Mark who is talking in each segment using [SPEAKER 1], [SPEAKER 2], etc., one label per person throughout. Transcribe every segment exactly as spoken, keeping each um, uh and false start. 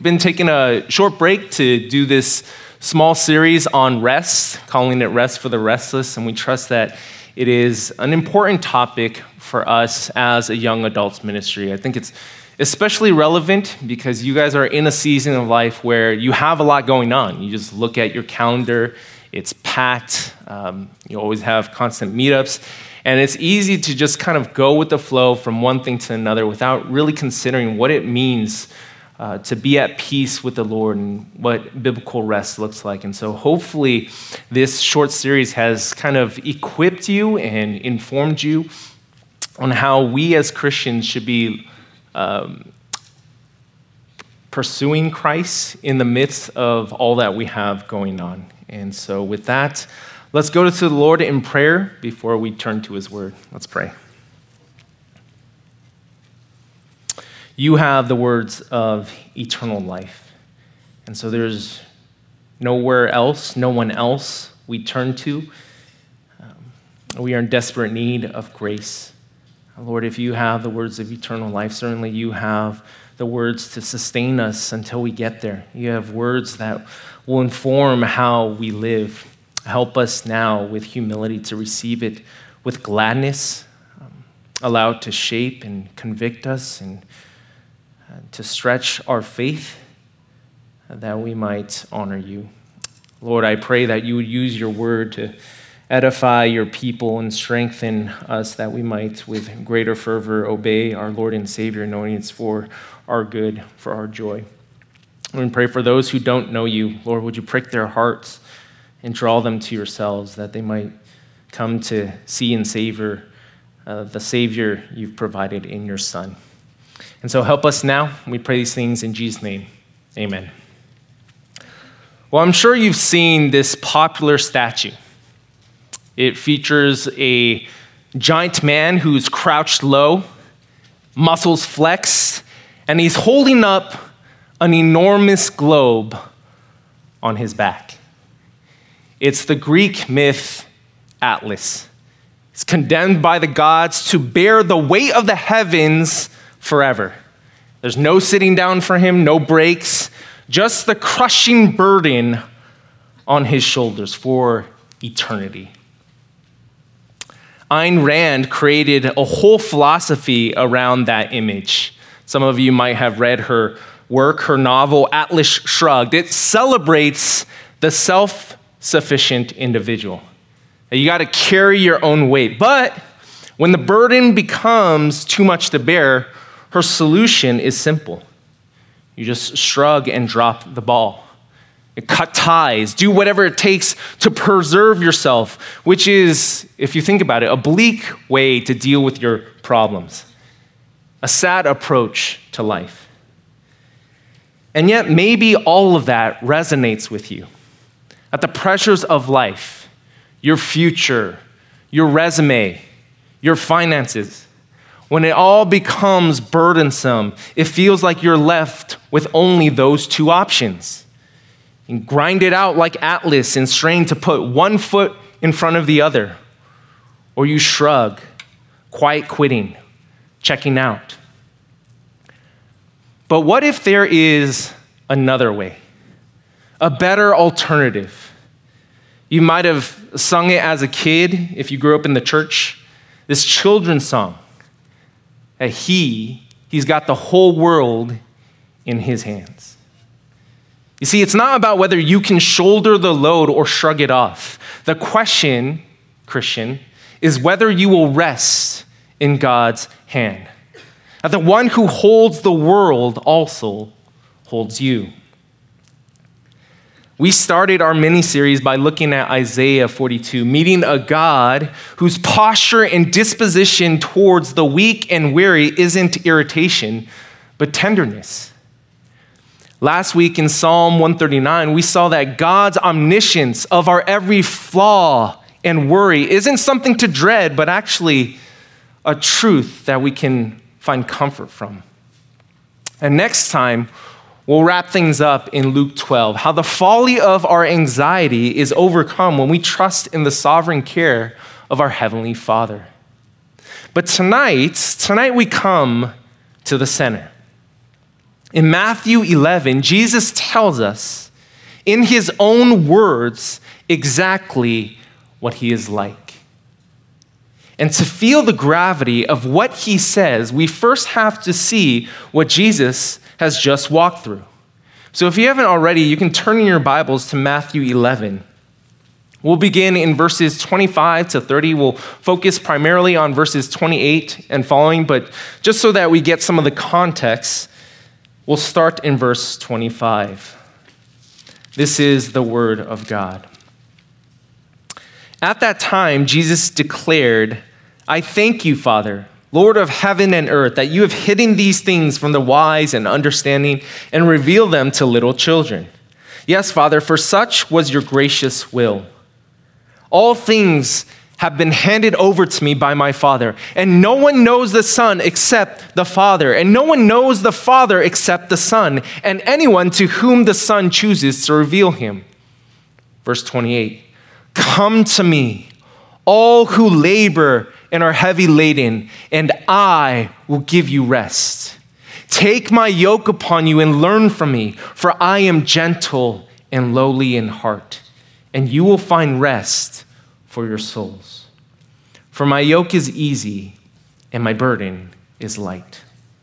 [SPEAKER 1] been taking a short break to do this small series on rest, calling it Rest for the Restless, and we trust that it is an important topic for us as a young adults ministry. I think it's especially relevant because you guys are in a season of life where you have a lot going on. You just look at your calendar, it's packed, um, you always have constant meetups, and it's easy to just kind of go with the flow from one thing to another without really considering what it means Uh, to be at peace with the Lord and what biblical rest looks like. And so hopefully this short series has kind of equipped you and informed you on how we as Christians should be um, pursuing Christ in the midst of all that we have going on. And so with that, let's go to the Lord in prayer before we turn to his word. Let's pray. You have the words of eternal life. And so there's nowhere else, no one else we turn to. Um, we are in desperate need of grace. Lord, if you have the words of eternal life, certainly you have the words to sustain us until we get there. You have words that will inform how we live. Help us now with humility to receive it with gladness, um, allow it to shape and convict us and to stretch our faith that we might honor you. Lord, I pray that you would use your word to edify your people and strengthen us that we might with greater fervor obey our Lord and Savior, knowing it's for our good, for our joy. And we pray for those who don't know you. Lord, would you prick their hearts and draw them to yourselves that they might come to see and savor uh, the Savior you've provided in your Son. And so help us now. We pray these things in Jesus' name. Amen. Well, I'm sure you've seen this popular statue. It features a giant man who's crouched low, muscles flexed, and he's holding up an enormous globe on his back. It's the Greek myth Atlas. He's condemned by the gods to bear the weight of the heavens forever. There's no sitting down for him, no breaks, just the crushing burden on his shoulders for eternity. Ayn Rand created a whole philosophy around that image. Some of you might have read her work, her novel, Atlas Shrugged. It celebrates the self-sufficient individual. You got to carry your own weight. But when the burden becomes too much to bear, her solution is simple. You just shrug and drop the ball. You cut ties, do whatever it takes to preserve yourself, which is, if you think about it, a bleak way to deal with your problems, a sad approach to life. And yet maybe all of that resonates with you. That the pressures of life, your future, your resume, your finances, when it all becomes burdensome, it feels like you're left with only those two options. You grind it out like Atlas and strain to put one foot in front of the other. Or you shrug, quiet quitting, checking out. But what if there is another way? A better alternative? You might have sung it as a kid if you grew up in the church. This children's song. That he, he's got the whole world in his hands. You see, it's not about whether you can shoulder the load or shrug it off. The question, Christian, is whether you will rest in God's hand. That the one who holds the world also holds you. We started our mini-series by looking at Isaiah forty-two, meeting a God whose posture and disposition towards the weak and weary isn't irritation, but tenderness. Last week in Psalm one thirty-nine, we saw that God's omniscience of our every flaw and worry isn't something to dread, but actually a truth that we can find comfort from. And next time, we'll wrap things up in Luke twelve, how the folly of our anxiety is overcome when we trust in the sovereign care of our Heavenly Father. But tonight, tonight we come to the center. In Matthew eleven, Jesus tells us in his own words exactly what he is like. And to feel the gravity of what he says, we first have to see what Jesus has just walked through. So if you haven't already, you can turn in your Bibles to Matthew eleven. We'll begin in verses twenty-five to thirty. We'll focus primarily on verses twenty-eight and following, but just so that we get some of the context, we'll start in verse twenty-five. This is the word of God. At that time, Jesus declared, "I thank you, Father, Lord of heaven and earth, that you have hidden these things from the wise and understanding and revealed them to little children. Yes, Father, for such was your gracious will. All things have been handed over to me by my Father, and no one knows the Son except the Father, and no one knows the Father except the Son, and anyone to whom the Son chooses to reveal him." Verse twenty-eight, "Come to me, all who labor and are heavy laden, and I will give you rest. Take my yoke upon you and learn from me, for I am gentle and lowly in heart, and you will find rest for your souls. For my yoke is easy and my burden is light."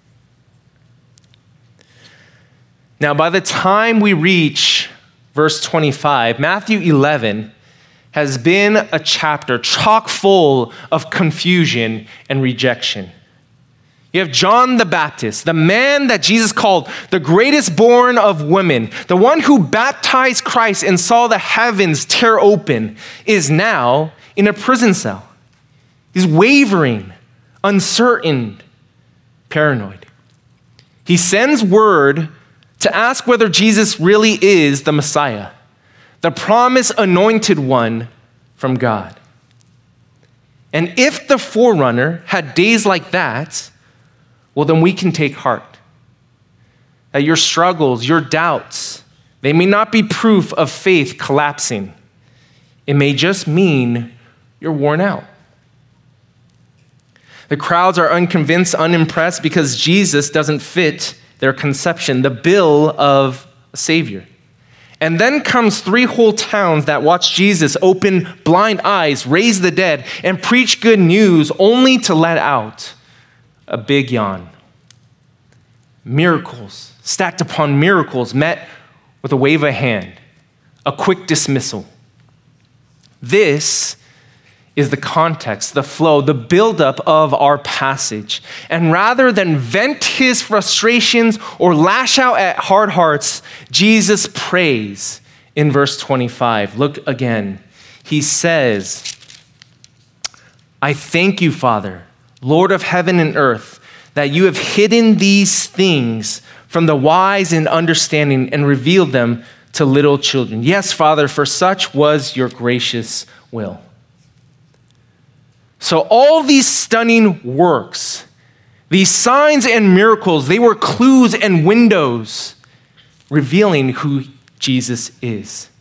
[SPEAKER 1] Now, by the time we reach verse twenty-five, Matthew eleven has been a chapter chock full of confusion and rejection. You have John the Baptist, the man that Jesus called the greatest born of women, the one who baptized Christ and saw the heavens tear open, is now in a prison cell. He's wavering, uncertain, paranoid. He sends word to ask whether Jesus really is the Messiah, the promised anointed one from God. And if the forerunner had days like that, well, then we can take heart that your struggles, your doubts, they may not be proof of faith collapsing. It may just mean you're worn out. The crowds are unconvinced, unimpressed, because Jesus doesn't fit their conception, the bill of a Savior. And then comes three whole towns that watch Jesus open blind eyes, raise the dead, and preach good news, only to let out a big yawn. Miracles, stacked upon miracles, met with a wave of hand, a quick dismissal. This is the context, the flow, the buildup of our passage. And rather than vent his frustrations or lash out at hard hearts, Jesus prays in verse twenty-five. Look again. He says, "I thank you, Father, Lord of heaven and earth, that you have hidden these things from the wise and understanding and revealed them to little children. Yes, Father, for such was your gracious will." So all these stunning works, these signs and miracles, they were clues and windows revealing who Jesus is.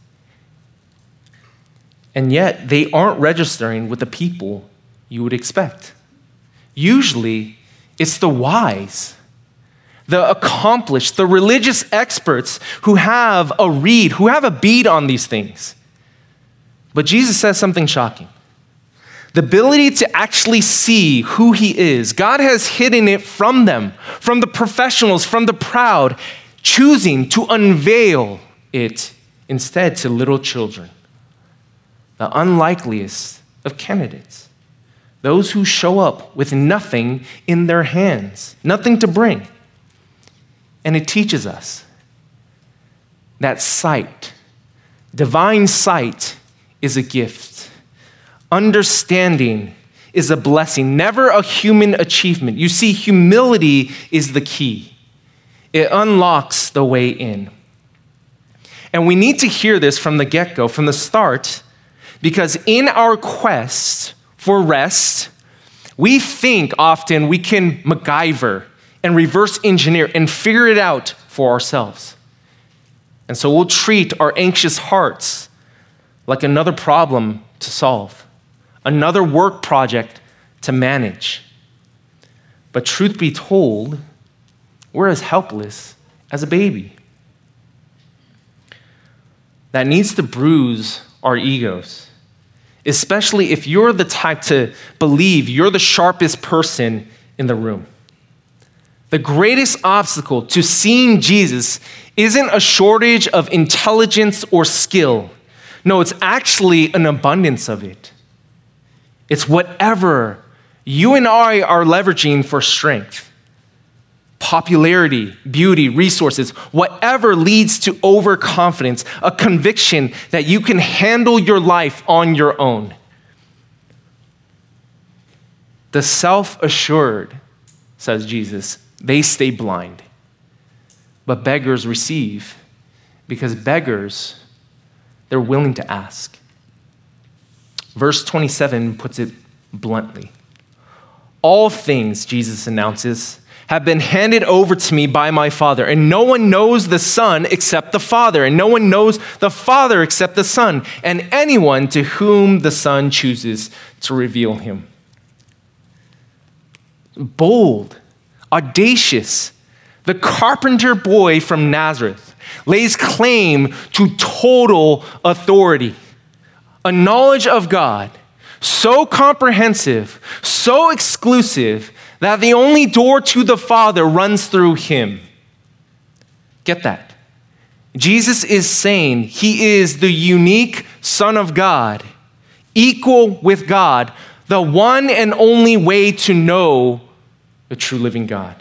[SPEAKER 1] And yet they aren't registering with the people you would expect. Usually it's the wise, the accomplished, the religious experts who have a read, who have a bead on these things. But Jesus says something shocking. The ability to actually see who he is, God has hidden it from them, from the professionals, from the proud, choosing to unveil it instead to little children, the unlikeliest of candidates, those who show up with nothing in their hands, nothing to bring. And it teaches us that sight, divine sight, is a gift. Understanding is a blessing, never a human achievement. You see, humility is the key. It unlocks the way in. And we need to hear this from the get-go, from the start, because in our quest for rest, we think often we can MacGyver and reverse engineer and figure it out for ourselves. And so we'll treat our anxious hearts like another problem to solve, another work project to manage. But truth be told, we're as helpless as a baby. That needs to bruise our egos, especially if you're the type to believe you're the sharpest person in the room. The greatest obstacle to seeing Jesus isn't a shortage of intelligence or skill. No, it's actually an abundance of it. It's whatever you and I are leveraging for strength, popularity, beauty, resources, whatever leads to overconfidence, a conviction that you can handle your life on your own. The self-assured, says Jesus, they stay blind. But beggars receive, because beggars, they're willing to ask. Verse twenty-seven puts it bluntly. All things, Jesus announces, have been handed over to me by my Father, and no one knows the Son except the Father, and no one knows the Father except the Son, and anyone to whom the Son chooses to reveal him. Bold, audacious, the carpenter boy from Nazareth lays claim to total authority, a knowledge of God so comprehensive, so exclusive, that the only door to the Father runs through him. Get that? Jesus is saying he is the unique Son of God, equal with God, the one and only way to know the true living God.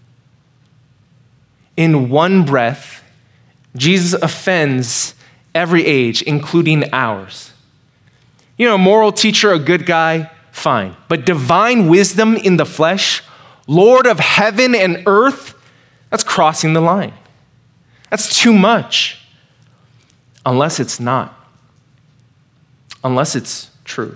[SPEAKER 1] In one breath, Jesus offends every age, including ours. You know, a moral teacher, a good guy, fine. But divine wisdom in the flesh, Lord of heaven and earth, that's crossing the line. That's too much. Unless it's not. Unless it's true.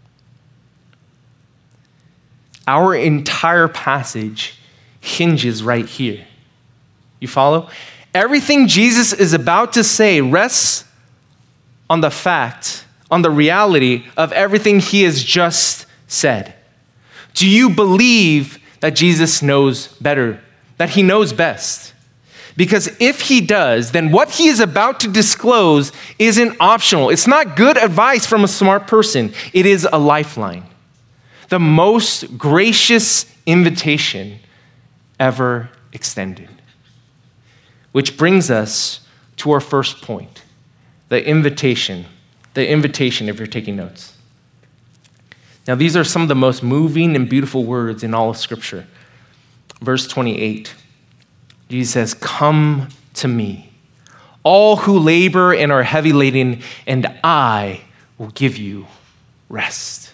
[SPEAKER 1] Our entire passage hinges right here. You follow? Everything Jesus is about to say rests on the fact, on the reality of everything he has just said. Do you believe that Jesus knows better, that he knows best? Because if he does, then what he is about to disclose isn't optional. It's not good advice from a smart person. It is a lifeline. The most gracious invitation ever extended. Which brings us to our first point, the invitation. The invitation, if you're taking notes. Now, these are some of the most moving and beautiful words in all of Scripture. Verse twenty-eight, Jesus says, "Come to me, all who labor and are heavy laden, and I will give you rest."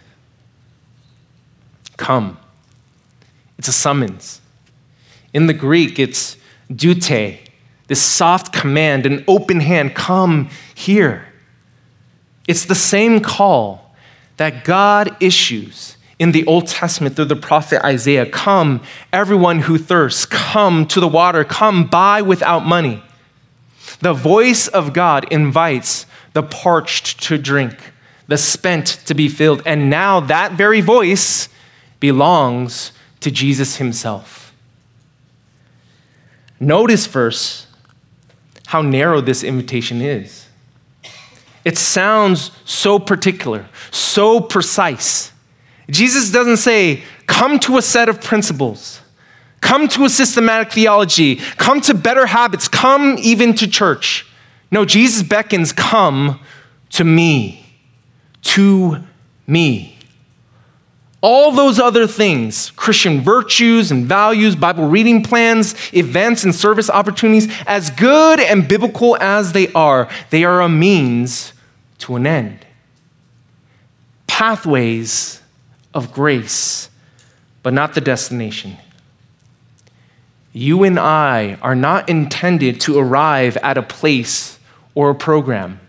[SPEAKER 1] Come. It's a summons. In the Greek, it's dute, this soft command, an open hand. Come here. It's the same call that God issues in the Old Testament through the prophet Isaiah. Come, everyone who thirsts, come to the water, come buy without money. The voice of God invites the parched to drink, the spent to be filled, and now that very voice belongs to Jesus himself. Notice first how narrow this invitation is. It sounds so particular, so precise. Jesus doesn't say, come to a set of principles, come to a systematic theology, come to better habits, come even to church. No, Jesus beckons, come to me, to me. All those other things, Christian virtues and values, Bible reading plans, events and service opportunities, as good and biblical as they are, they are a means to an end. Pathways of grace, but not the destination. You and I are not intended to arrive at a place or a program.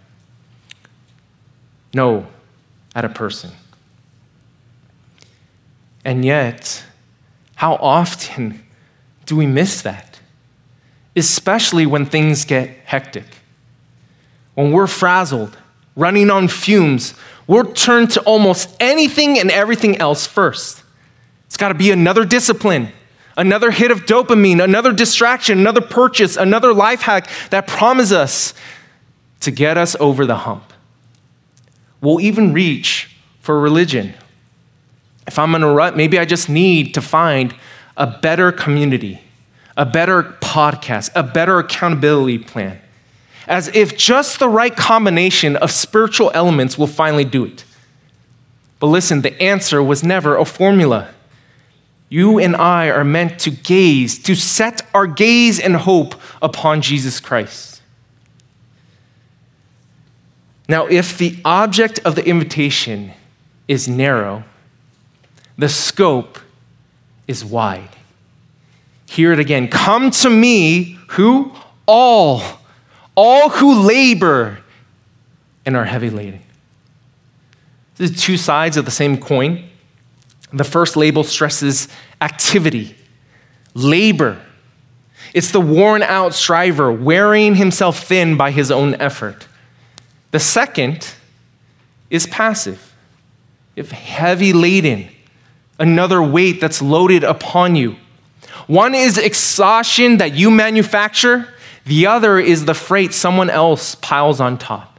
[SPEAKER 1] No, at a person. And yet, how often do we miss that? Especially when things get hectic. When we're frazzled, running on fumes, we'll turn to almost anything and everything else first. It's got to be another discipline, another hit of dopamine, another distraction, another purchase, another life hack that promise us to get us over the hump. We'll even reach for religion. If I'm in a rut, maybe I just need to find a better community, a better podcast, a better accountability plan, as if just the right combination of spiritual elements will finally do it. But listen, the answer was never a formula. You and I are meant to gaze, to set our gaze and hope upon Jesus Christ. Now, if the object of the invitation is narrow, the scope is wide. Hear it again. Come to me, who? All. All who labor and are heavy laden. These are two sides of the same coin. The first label stresses activity, labor. It's the worn out striver wearing himself thin by his own effort. The second is passive. If heavy laden, another weight that's loaded upon you. One is exhaustion that you manufacture. The other is the freight someone else piles on top.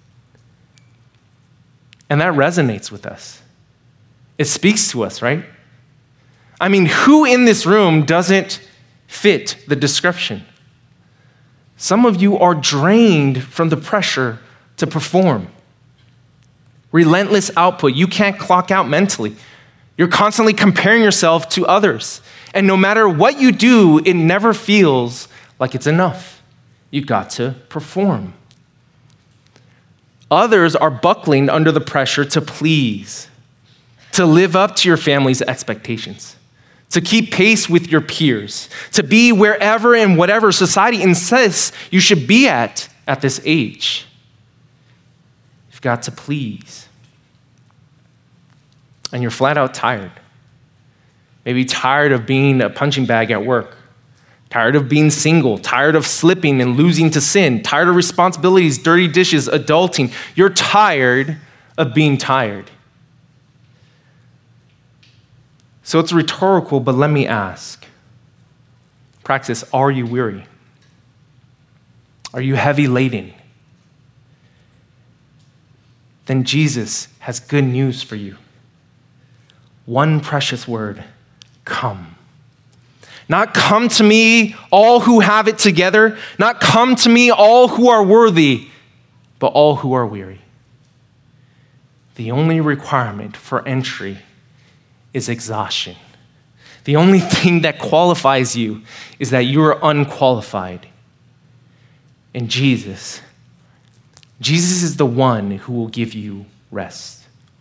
[SPEAKER 1] And that resonates with us. It speaks to us, right? I mean, who in this room doesn't fit the description? Some of you are drained from the pressure to perform. Relentless output. You can't clock out mentally. You're constantly comparing yourself to others. And no matter what you do, it never feels like it's enough. You've got to perform. Others are buckling under the pressure to please, to live up to your family's expectations, to keep pace with your peers, to be wherever and whatever society insists you should be at at this age. You've got to please. And you're flat out tired. Maybe tired of being a punching bag at work, tired of being single, tired of slipping and losing to sin, tired of responsibilities, dirty dishes, adulting. You're tired of being tired. So it's rhetorical, but let me ask. Praxis, are you weary? Are you heavy laden? Then Jesus has good news for you. One precious word, come. Not come to me, all who have it together. Not come to me, all who are worthy, but all who are weary. The only requirement for entry is exhaustion. The only thing that qualifies you is that you are unqualified. And Jesus, Jesus is the one who will give you rest.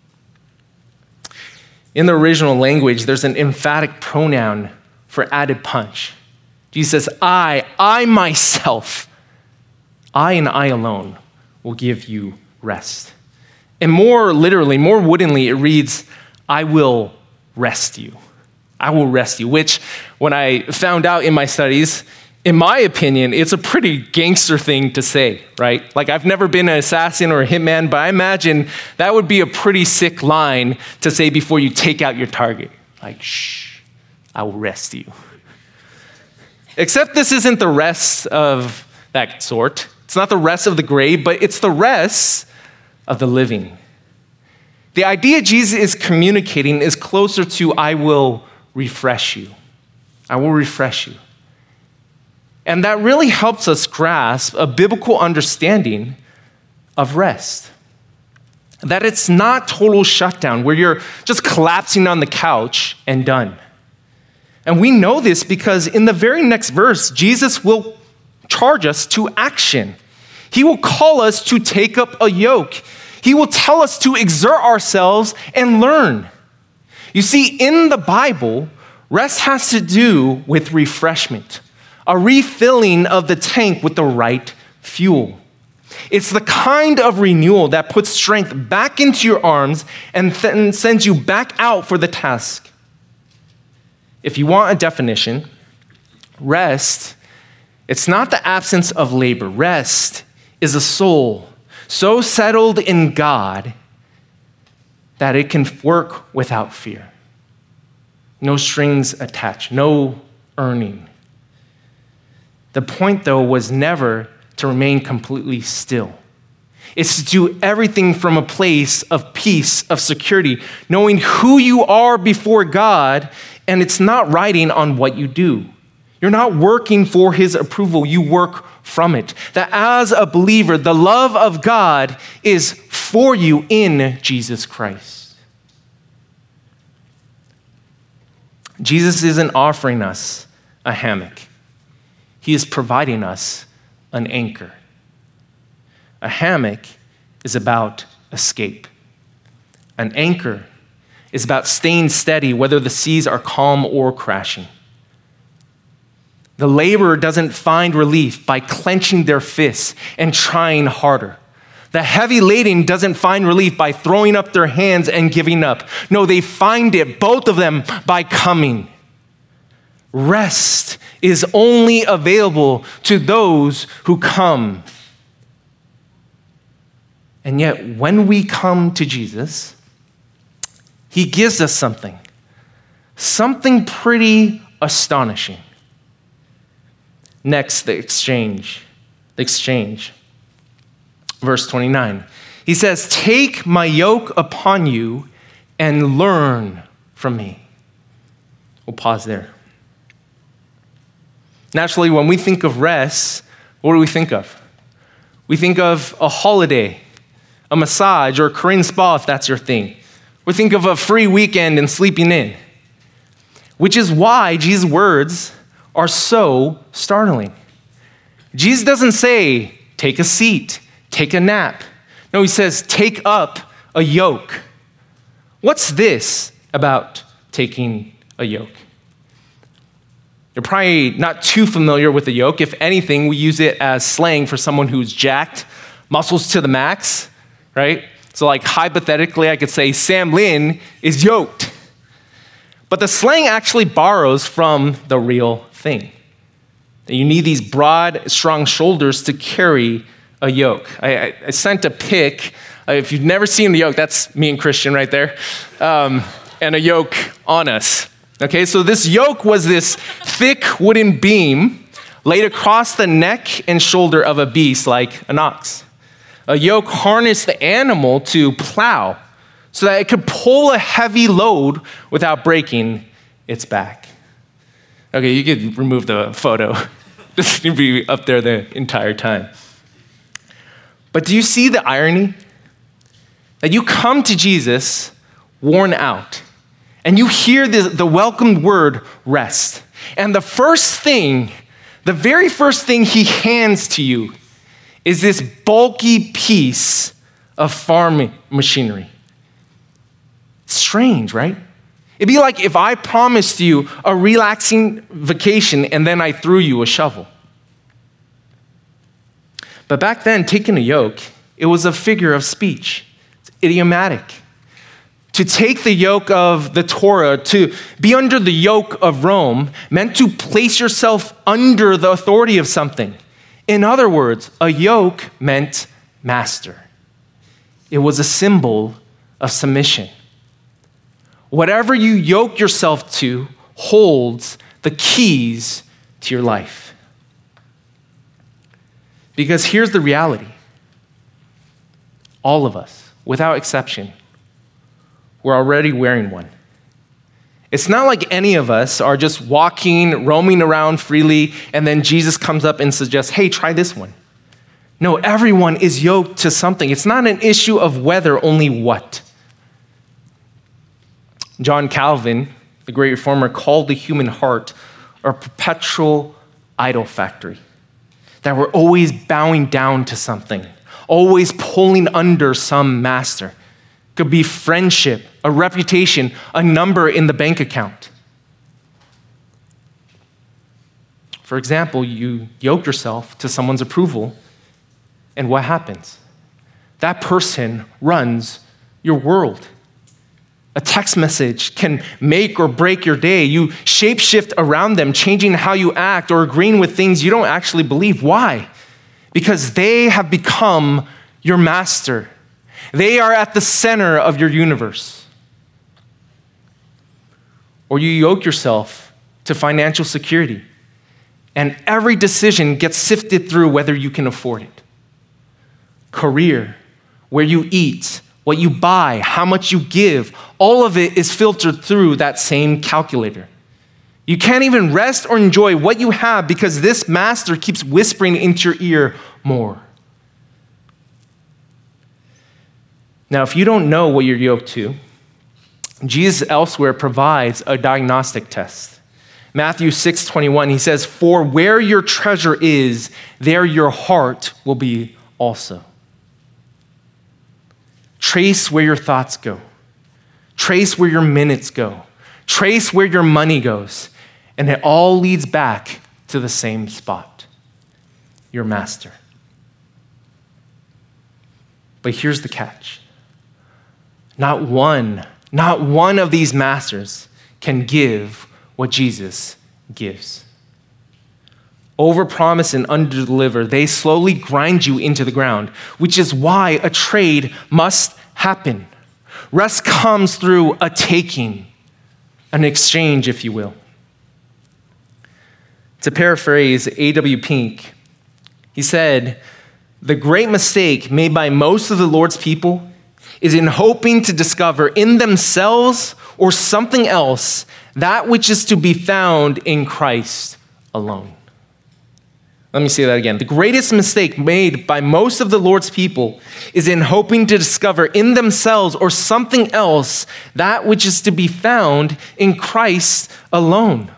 [SPEAKER 1] In the original language, there's an emphatic pronoun for added punch. Jesus says, I, I myself, I and I alone will give you rest. And more literally, more woodenly, it reads, I will rest you. I will rest you, which when I found out in my studies, in my opinion, it's a pretty gangster thing to say, right? Like, I've never been an assassin or a hitman, but I imagine that would be a pretty sick line to say before you take out your target. Like, shh, I will rest you. Except this isn't the rest of that sort. It's not the rest of the grave, but it's the rest of the living. The idea Jesus is communicating is closer to, I will refresh you. I will refresh you. And that really helps us grasp a biblical understanding of rest. That it's not total shutdown where you're just collapsing on the couch and done. And we know this because in the very next verse, Jesus will charge us to action. He will call us to take up a yoke. He will tell us to exert ourselves and learn. You see, in the Bible, rest has to do with refreshment, a refilling of the tank with the right fuel. It's the kind of renewal that puts strength back into your arms and then sends you back out for the task. If you want a definition, rest, it's not the absence of labor. Rest is a soul so settled in God that it can work without fear. No strings attached, no earning. The point, though, was never to remain completely still. It's to do everything from a place of peace, of security, knowing who you are before God, and it's not riding on what you do. You're not working for his approval, you work from it. That as a believer, the love of God is for you in Jesus Christ. Jesus isn't offering us a hammock. He is providing us an anchor. A hammock is about escape. An anchor is about staying steady whether the seas are calm or crashing. The laborer doesn't find relief by clenching their fists and trying harder. The heavy laden doesn't find relief by throwing up their hands and giving up. No, they find it, both of them, by coming. Rest is only available to those who come. And yet, when we come to Jesus, he gives us something, something pretty astonishing. Next, the exchange. The exchange. Verse twenty-nine. He says, "Take my yoke upon you and learn from me." We'll pause there. Naturally, when we think of rest, what do we think of? We think of a holiday, a massage, or a Korean spa if that's your thing. We think of a free weekend and sleeping in, which is why Jesus' words are so startling. Jesus doesn't say, take a seat, take a nap. No, he says, take up a yoke. What's this about taking a yoke? You're probably not too familiar with a yoke. If anything, we use it as slang for someone who's jacked, muscles to the max, right? So like hypothetically, I could say Sam Lin is yoked. But the slang actually borrows from the real thing. You need these broad, strong shoulders to carry a yoke. I, I, I sent a pic. Uh, if you've never seen the yoke, that's me and Christian right there, um, and a yoke on us. Okay, so this yoke was this thick wooden beam laid across the neck and shoulder of a beast like an ox. A yoke harnessed the animal to plow so that it could pull a heavy load without breaking its back. Okay, you could remove the photo. This would be up there the entire time. But do you see the irony? That you come to Jesus worn out, and you hear the, the welcomed word, rest. And the first thing, the very first thing he hands to you is this bulky piece of farm machinery. Strange, right? It'd be like if I promised you a relaxing vacation and then I threw you a shovel. But back then, taking a yoke, it was a figure of speech. It's idiomatic. To take the yoke of the Torah, to be under the yoke of Rome, meant to place yourself under the authority of something. In other words, a yoke meant master. It was a symbol of submission. Whatever you yoke yourself to holds the keys to your life. Because here's the reality. All of us, without exception, we're already wearing one. It's not like any of us are just walking, roaming around freely, and then Jesus comes up and suggests, hey, try this one. No, everyone is yoked to something. It's not an issue of whether, only what. John Calvin, the great reformer, called the human heart a perpetual idol factory. That we're always bowing down to something, always pulling under some master. It could be friendship, a reputation, a number in the bank account. For example, you yoke yourself to someone's approval, and what happens? That person runs your world. A text message can make or break your day. You shapeshift around them, changing how you act or agreeing with things you don't actually believe. Why? Because they have become your master. They are at the center of your universe. or you yoke yourself to financial security. And every decision gets sifted through whether you can afford it. Career, where you eat, what you buy, how much you give, all of it is filtered through that same calculator. You can't even rest or enjoy what you have because this master keeps whispering into your ear more. Now, if you don't know what you're yoked to, Jesus elsewhere provides a diagnostic test. Matthew six twenty-one, he says, "For where your treasure is, there your heart will be also." Trace where your thoughts go. Trace where your minutes go. Trace where your money goes. And it all leads back to the same spot, your master. But here's the catch. Not one, not one of these masters can give what Jesus gives. Overpromise and underdeliver, they slowly grind you into the ground, which is why a trade must happen. Rest comes through a taking, an exchange, if you will. To paraphrase A W Pink, he said, "The great mistake made by most of the Lord's people is in hoping to discover in themselves or something else that which is to be found in Christ alone." Let me say that again. The greatest mistake made by most of the Lord's people is in hoping to discover in themselves or something else that which is to be found in Christ alone.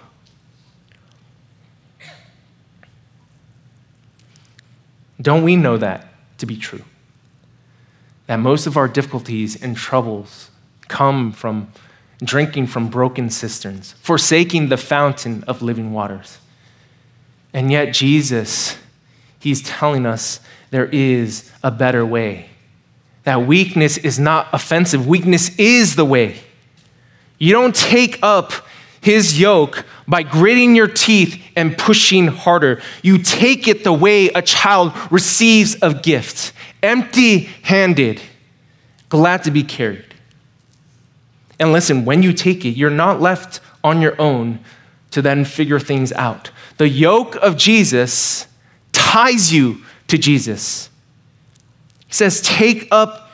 [SPEAKER 1] Don't we know that to be true? That most of our difficulties and troubles come from drinking from broken cisterns, forsaking the fountain of living waters. And yet Jesus, he's telling us there is a better way. That weakness is not offensive. Weakness is the way. You don't take up his yoke by gritting your teeth and pushing harder. You take it the way a child receives a gift, empty-handed, glad to be carried. And listen, when you take it, you're not left on your own to then figure things out. The yoke of Jesus ties you to Jesus. He says, "Take up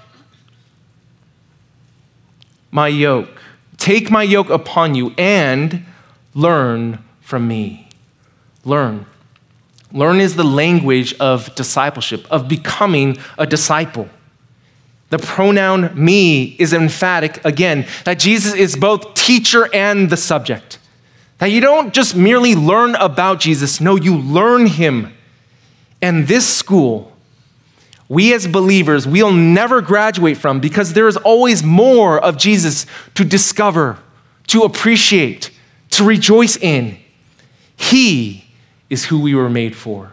[SPEAKER 1] my yoke. Take my yoke upon you and learn from me." Learn. Learn is the language of discipleship, of becoming a disciple. The pronoun me is emphatic again, that Jesus is both teacher and the subject. That you don't just merely learn about Jesus, no, you learn him. And this school, we as believers, we'll never graduate from because there is always more of Jesus to discover, to appreciate, to rejoice in. He is who we were made for.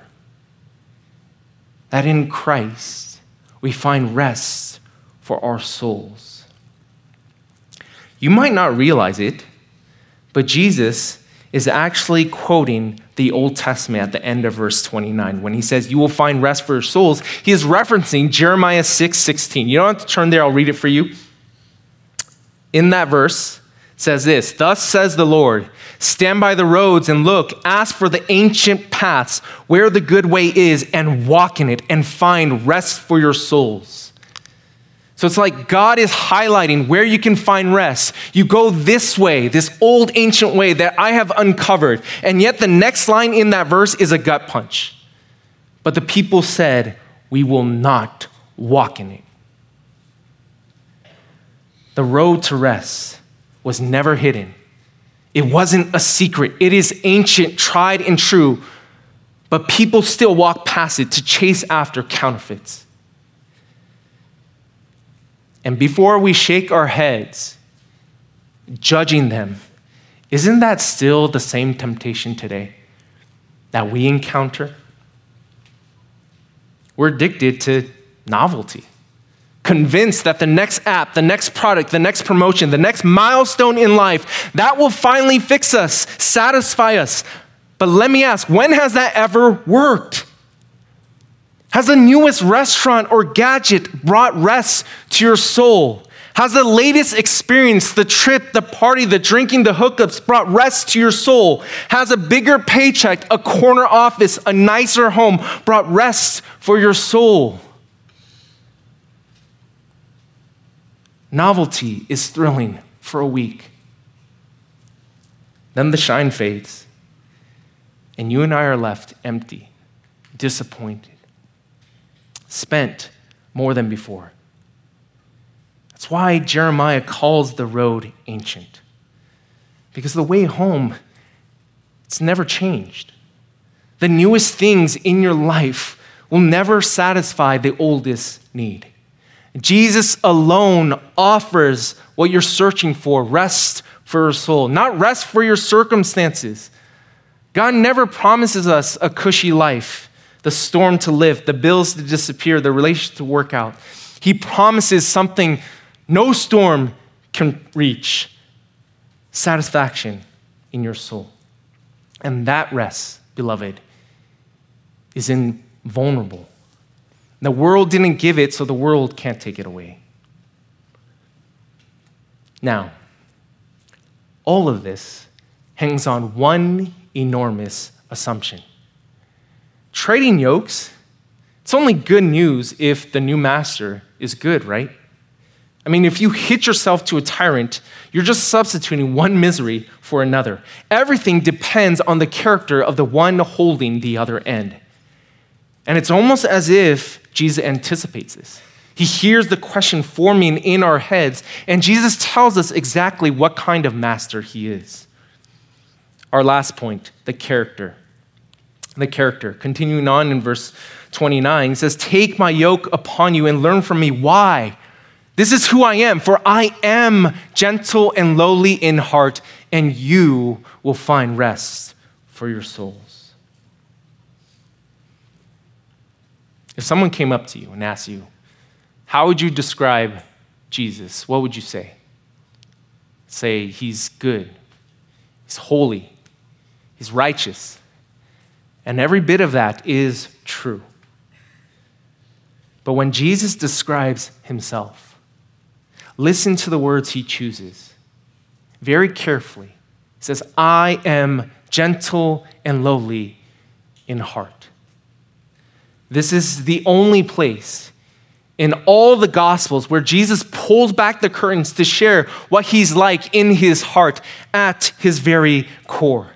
[SPEAKER 1] That in Christ, we find rest for our souls. You might not realize it, but Jesus is actually quoting the Old Testament at the end of verse twenty-nine. When he says, "You will find rest for your souls," he is referencing Jeremiah six sixteen. You don't have to turn there, I'll read it for you. In that verse, it says this, "Thus says the Lord, stand by the roads and look, ask for the ancient paths where the good way is and walk in it and find rest for your souls." So it's like God is highlighting where you can find rest. You go this way, this old ancient way that I have uncovered. And yet the next line in that verse is a gut punch. But the people said, "We will not walk in it." The road to rest was never hidden. It wasn't a secret. It is ancient, tried and true. But people still walk past it to chase after counterfeits. And before we shake our heads, judging them, isn't that still the same temptation today that we encounter? We're addicted to novelty, convinced that the next app, the next product, the next promotion, the next milestone in life, that will finally fix us, satisfy us. But let me ask, when has that ever worked? Has the newest restaurant or gadget brought rest to your soul? Has the latest experience, the trip, the party, the drinking, the hookups brought rest to your soul? Has a bigger paycheck, a corner office, a nicer home brought rest for your soul? Novelty is thrilling for a week. Then the shine fades, and you and I are left empty, disappointed, spent more than before. That's why Jeremiah calls the road ancient. Because the way home, it's never changed. The newest things in your life will never satisfy the oldest need. Jesus alone offers what you're searching for, rest for your soul, not rest for your circumstances. God never promises us a cushy life, the storm to lift, the bills to disappear, the relationship to work out. He promises something no storm can reach, satisfaction in your soul. And that rest, beloved, is invulnerable. The world didn't give it, so the world can't take it away. Now, all of this hangs on one enormous assumption. Trading yokes, it's only good news if the new master is good, right? I mean, if you hitch yourself to a tyrant, you're just substituting one misery for another. Everything depends on the character of the one holding the other end. And it's almost as if Jesus anticipates this. He hears the question forming in our heads, and Jesus tells us exactly what kind of master he is. Our last point, the character. The character. Continuing on in verse twenty-nine, he says, "Take my yoke upon you and learn from me." Why? This is who I am, for I am gentle and lowly in heart, and you will find rest for your souls. If someone came up to you and asked you, how would you describe Jesus? What would you say? Say, he's good, he's holy, he's righteous. And every bit of that is true. But when Jesus describes himself, listen to the words he chooses very carefully. He says, I am gentle and lowly in heart. This is the only place in all the Gospels where Jesus pulls back the curtains to share what he's like in his heart at his very core.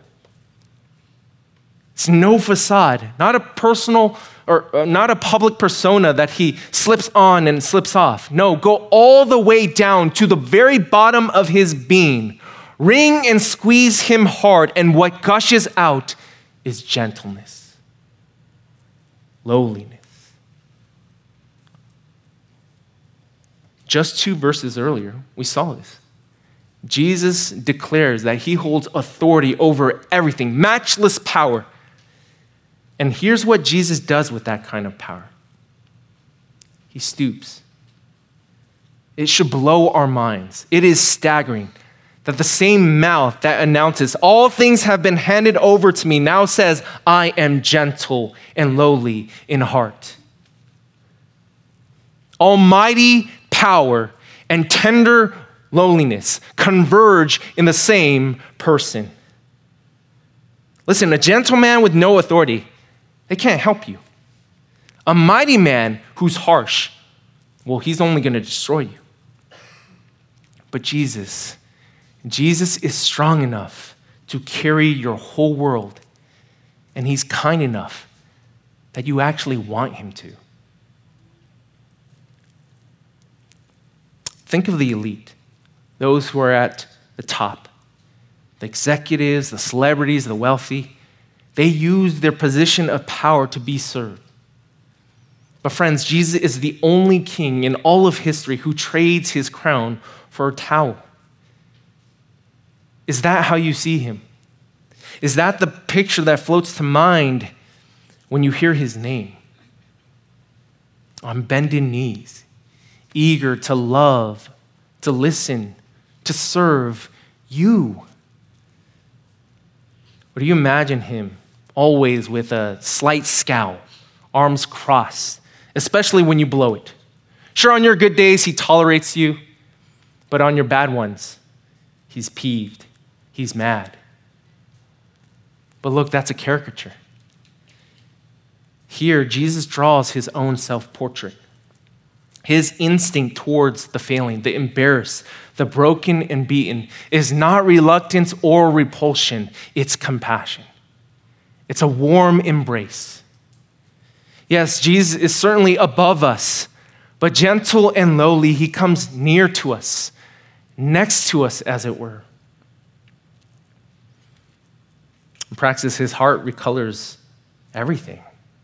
[SPEAKER 1] It's no facade, not a personal or not a public persona that he slips on and slips off. No, go all the way down to the very bottom of his being. Wring and squeeze him hard, and what gushes out is gentleness, lowliness. Just two verses earlier, we saw this. Jesus declares that he holds authority over everything, matchless power. And here's what Jesus does with that kind of power. He stoops. It should blow our minds. It is staggering that the same mouth that announces, all things have been handed over to me, now says, I am gentle and lowly in heart. Almighty power and tender lowliness converge in the same person. Listen, a gentle man with no authority, they can't help you. A mighty man who's harsh, well, he's only going to destroy you. But Jesus, Jesus is strong enough to carry your whole world, and he's kind enough that you actually want him to. Think of the elite, those who are at the top, the executives, the celebrities, the wealthy. They use their position of power to be served. But friends, Jesus is the only king in all of history who trades his crown for a towel. Is that how you see him? Is that the picture that floats to mind when you hear his name? On bended knees, eager to love, to listen, to serve you. Or do you imagine him always with a slight scowl, arms crossed, especially when you blow it? Sure, on your good days, he tolerates you. But on your bad ones, he's peeved. He's mad. But look, that's a caricature. Here, Jesus draws his own self-portrait. His instinct towards the failing, the embarrassed, the broken and beaten is not reluctance or repulsion. It's compassion. It's a warm embrace. Yes, Jesus is certainly above us, but gentle and lowly, he comes near to us, next to us, as it were. In practice, his heart recolors everything.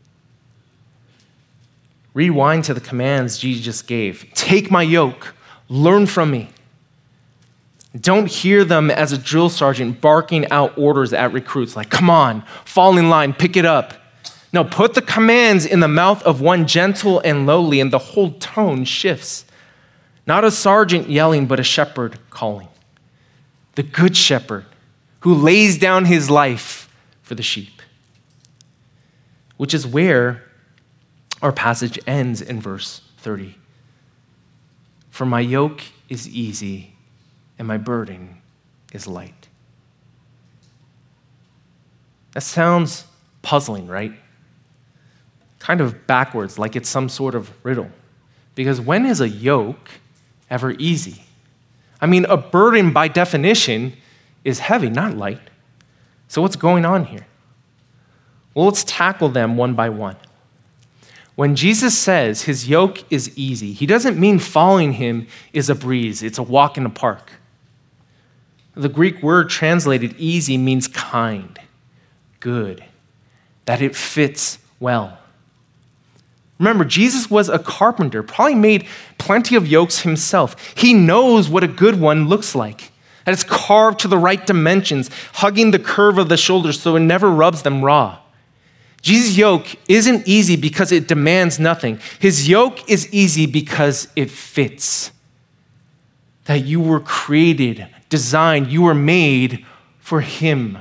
[SPEAKER 1] Rewind to the commands Jesus gave. Take my yoke, learn from me. Don't hear them as a drill sergeant barking out orders at recruits like, come on, fall in line, pick it up. No, put the commands in the mouth of one gentle and lowly, and the whole tone shifts. Not a sergeant yelling, but a shepherd calling. The good shepherd who lays down his life for the sheep. Which is where our passage ends in verse thirty. For my yoke is easy and my burden is light. That sounds puzzling, right? Kind of backwards, like it's some sort of riddle. Because when is a yoke ever easy? I mean, a burden by definition is heavy, not light. So what's going on here? Well, let's tackle them one by one. When Jesus says his yoke is easy, he doesn't mean following him is a breeze. It's a walk in the park. The Greek word translated easy means kind, good, that it fits well. Remember, Jesus was a carpenter, probably made plenty of yokes himself. He knows what a good one looks like, that it's carved to the right dimensions, hugging the curve of the shoulders so it never rubs them raw. Jesus' yoke isn't easy because it demands nothing. His yoke is easy because it fits. That you were created, designed, you were made for him.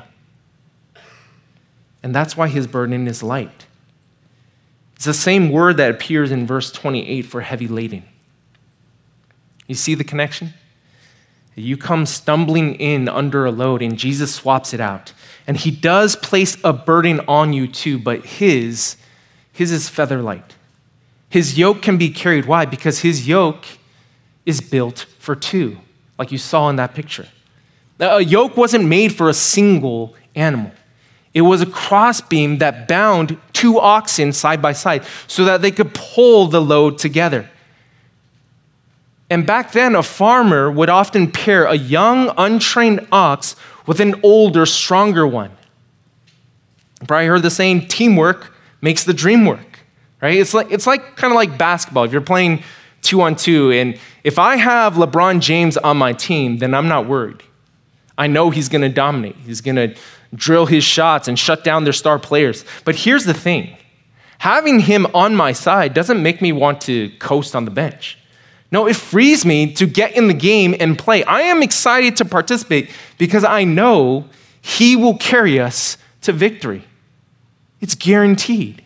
[SPEAKER 1] And that's why his burden is light. It's the same word that appears in verse twenty-eight for heavy laden. You see the connection? You come stumbling in under a load and Jesus swaps it out. And he does place a burden on you too, but his, his is feather light. His yoke can be carried. Why? Because his yoke is built for two, like you saw in that picture. A yoke wasn't made for a single animal. It was a crossbeam that bound two oxen side by side so that they could pull the load together. And back then, a farmer would often pair a young, untrained ox with an older, stronger one. You probably heard the saying, teamwork makes the dream work, right? It's like, it's like kind of like basketball. If you're playing two on two, and if I have LeBron James on my team, then I'm not worried. I know he's going to dominate. He's going to drill his shots and shut down their star players. But here's the thing. Having him on my side doesn't make me want to coast on the bench. No, it frees me to get in the game and play. I am excited to participate because I know he will carry us to victory. It's guaranteed.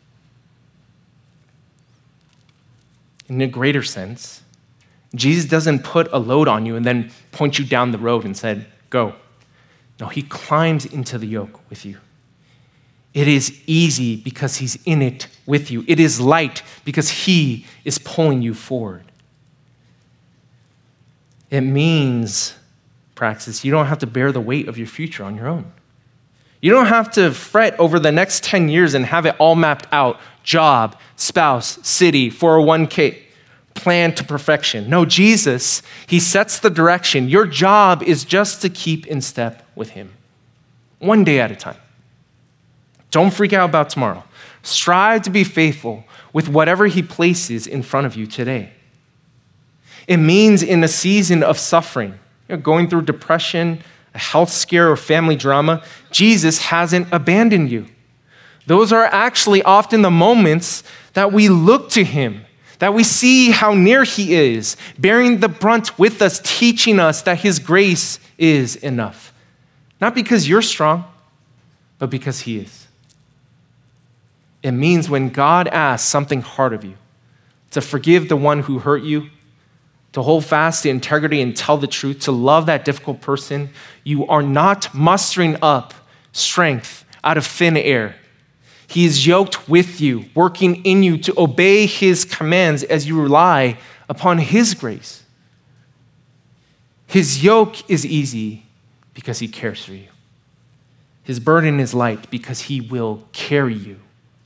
[SPEAKER 1] In a greater sense, Jesus doesn't put a load on you and then point you down the road and said, go. No, he climbs into the yoke with you. It is easy because he's in it with you. It is light because he is pulling you forward. It means, praxis, you don't have to bear the weight of your future on your own. You don't have to fret over the next ten years and have it all mapped out. Job, spouse, city, four oh one k, plan to perfection. No, Jesus, he sets the direction. Your job is just to keep in step with him, one day at a time. Don't freak out about tomorrow. Strive to be faithful with whatever he places in front of you today. It means in a season of suffering, you know, going through depression, a health scare, or family drama, Jesus hasn't abandoned you. Those are actually often the moments that we look to him, that we see how near he is, bearing the brunt with us, teaching us that his grace is enough. Not because you're strong, but because he is. It means when God asks something hard of you, to forgive the one who hurt you, to hold fast to integrity and tell the truth, to love that difficult person, you are not mustering up strength out of thin air. He is yoked with you, working in you to obey his commands as you rely upon his grace. His yoke is easy because he cares for you. His burden is light because he will carry you.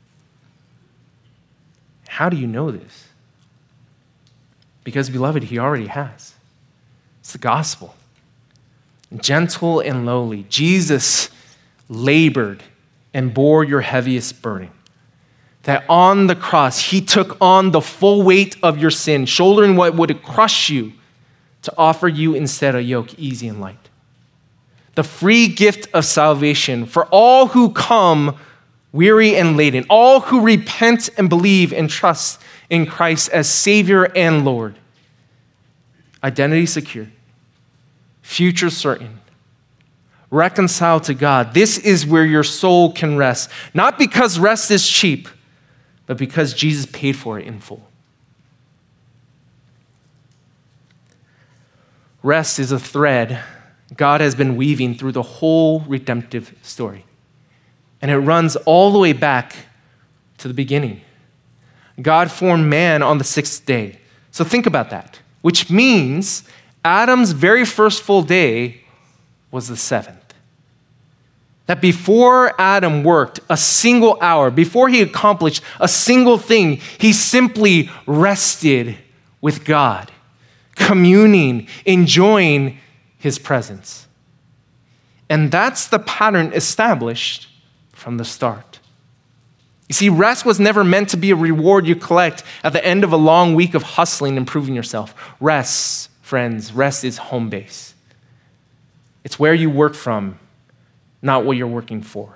[SPEAKER 1] How do you know this? Because, beloved, he already has. It's the gospel. Gentle and lowly, Jesus labored and bore your heaviest burden. That on the cross, he took on the full weight of your sin, shouldering what would crush you, to offer you instead a yoke easy and light. The free gift of salvation for all who come weary and laden, all who repent and believe and trust in Christ as Savior and Lord. Identity secure, future certain, reconciled to God. This is where your soul can rest, not because rest is cheap, but because Jesus paid for it in full. Rest is a thread God has been weaving through the whole redemptive story. And it runs all the way back to the beginning. God formed man on the sixth day. So think about that, which means Adam's very first full day was the seventh. That before Adam worked a single hour, before he accomplished a single thing, he simply rested with God, communing, enjoying his presence. And that's the pattern established from the start. You see, rest was never meant to be a reward you collect at the end of a long week of hustling and proving yourself. Rest, friends, rest is home base. It's where you work from, not what you're working for.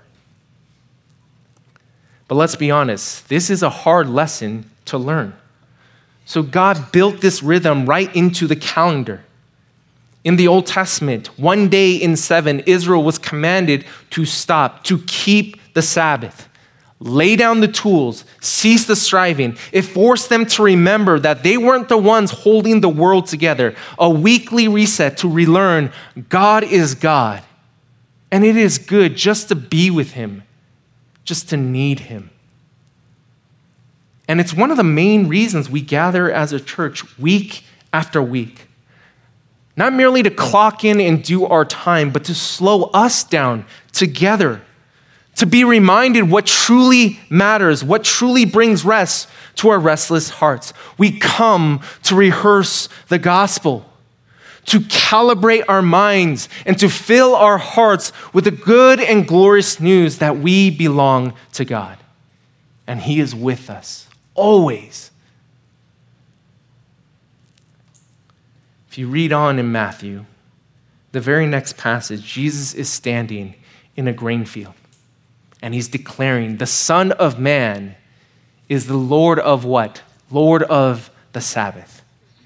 [SPEAKER 1] But let's be honest, this is a hard lesson to learn. So God built this rhythm right into the calendar. In the Old Testament, one day in seven, Israel was commanded to stop, to keep the Sabbath, lay down the tools, cease the striving. It forced them to remember that they weren't the ones holding the world together. A weekly reset to relearn God is God. And it is good just to be with him, just to need him. And it's one of the main reasons we gather as a church week after week. Not merely to clock in and do our time, but to slow us down together, to be reminded what truly matters, what truly brings rest to our restless hearts. We come to rehearse the gospel, to calibrate our minds, and to fill our hearts with the good and glorious news that we belong to God. And he is with us, always. If you read on in Matthew, the very next passage, Jesus is standing in a grain field, and he's declaring, the Son of Man is the Lord of what? Lord of the Sabbath.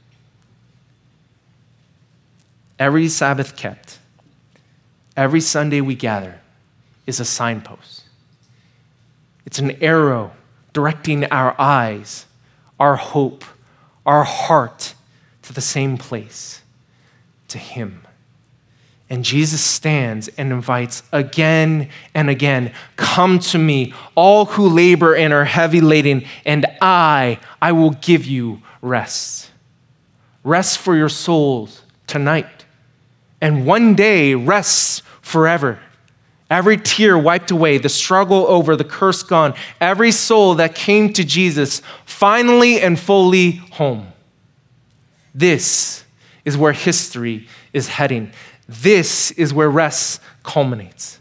[SPEAKER 1] Every Sabbath kept, every Sunday we gather is a signpost. It's an arrow directing our eyes, our hope, our heart to the same place, to him. And Jesus stands and invites again and again, come to me, all who labor and are heavy laden, and I, I will give you rest. Rest for your souls tonight. And one day, rest forever. Every tear wiped away, the struggle over, the curse gone, every soul that came to Jesus finally and fully home. This is where history is heading. This is where rest culminates.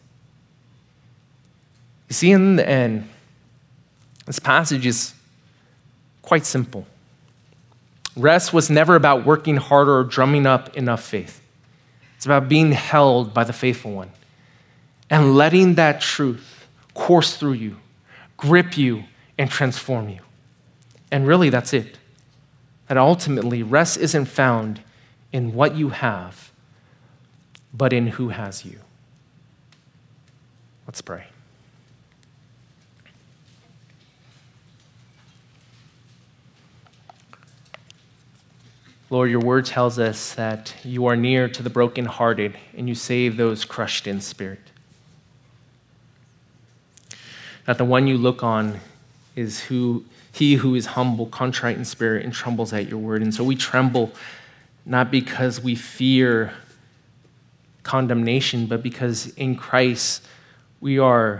[SPEAKER 1] You see, in the end, this passage is quite simple. Rest was never about working harder or drumming up enough faith. It's about being held by the faithful one and letting that truth course through you, grip you, and transform you. And really, that's it. That ultimately, rest isn't found in what you have, but in who has you. Let's pray. Lord, your word tells us that you are near to the brokenhearted and you save those crushed in spirit. That the one you look on is who he who is humble, contrite in spirit, and trembles at your word. And so we tremble not because we fear condemnation, but because in Christ we are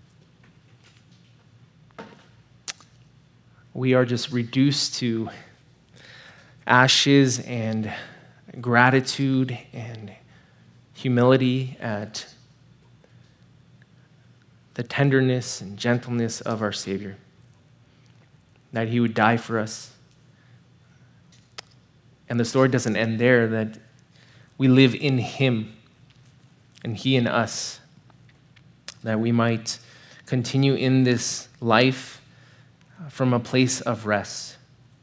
[SPEAKER 1] we are just reduced to ashes and gratitude and humility at the tenderness and gentleness of our Savior, that he would die for us. And the story doesn't end there, that we live in him and he in us, that we might continue in this life from a place of rest,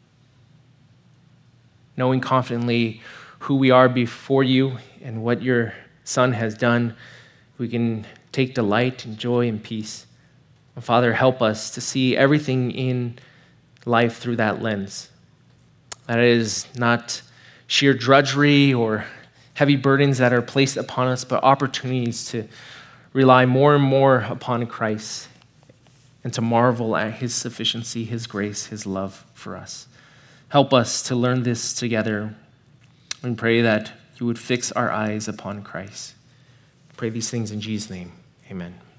[SPEAKER 1] knowing confidently who we are before you and what your Son has done. We can take delight and joy and peace. And Father, help us to see everything in life through that lens. That is not sheer drudgery or heavy burdens that are placed upon us, but opportunities to rely more and more upon Christ and to marvel at his sufficiency, his grace, his love for us. Help us to learn this together and pray that you would fix our eyes upon Christ. Pray these things in Jesus' name. Amen.